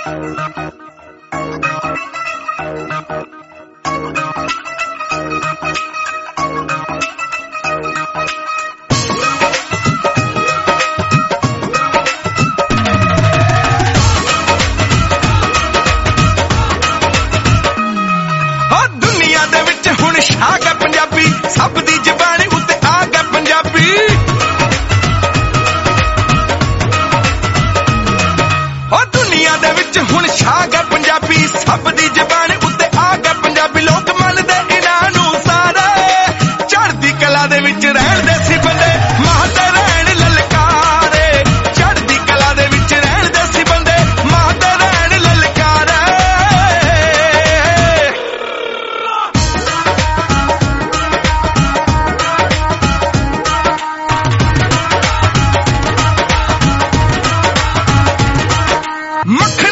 ਸਭ ਦੀ ਜ਼ਬਾਨ ਉੱਤੇ ਆ ਗਿਆ ਪੰਜਾਬੀ। ਉਹ ਦੁਨੀਆ ਦੇ ਵਿੱਚ ਹੁਣ ਛਾ ਗਿਆ ਪੰਜਾਬੀ, ਸਭ ਦੀ ਜ਼ਬਾਨ ਉੱਤੇ ਆ ਗਿਆ ਪੰਜਾਬੀ। ਲੋਕ ਮੰਨਦੇ ਇਹਨਾਂ ਨੂੰ ਸਾਰੇ, ਚੜ੍ਹਦੀ ਕਲਾ ਦੇ ਵਿੱਚ ਰਹਿਣ ਦੇ ਸੀ ਬੰਦੇ, ਮਾਂ ਤੇ ਰਹਿਣ ਲਲਕਾਰੇ। ਚੜ੍ਹਦੀ ਕਲਾ ਦੇ ਵਿੱਚ ਰਹਿਣ ਦੇ ਸੀ ਬੰਦੇ, ਮਾਂ ਤੇ ਰਹਿਣ ਲਲਕਾਰੇ। ਮੱਖਣ